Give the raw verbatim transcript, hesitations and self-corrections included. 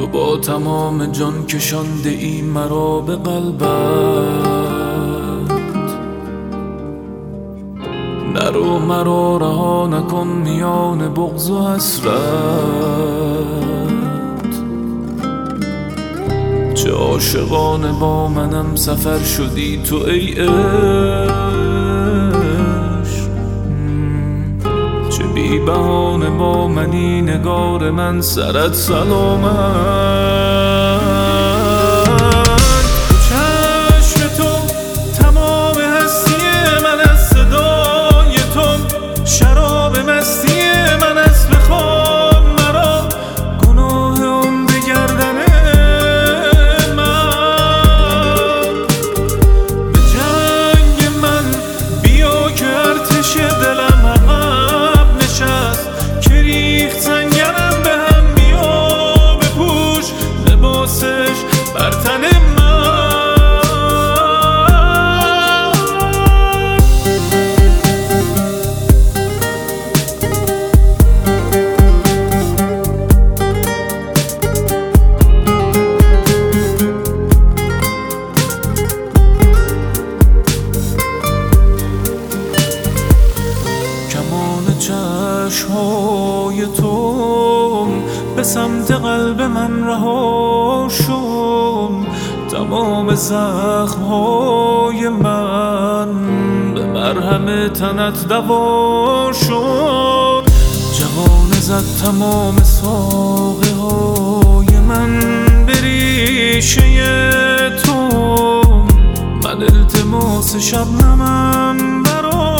تو با تمام جان کشانده ای مرا به قلبت، نرو مرا رها نکن میان بغض و حسرت. چه عاشقانه با منم سفر شدی تو ای عشق، چه بی بهانه با منی نگار من سرت سلامت. چشم تو تمام هستی من از صدای تو، شراب مستی من از بخواب مرا، گناه اون به گردن من. به جنگ من بیا که ارتش دلم عقب نشست، که ریخت سنگرم به هم بیا بپوش لباسش بر تن من. چشم‌های تو به سمت قلب من رها شد، تمام زخم‌های من به مرهم تنت دوا شد. جوانه زد تمام ساقه‌های من به ریشه تو، من التماس شبنمم برا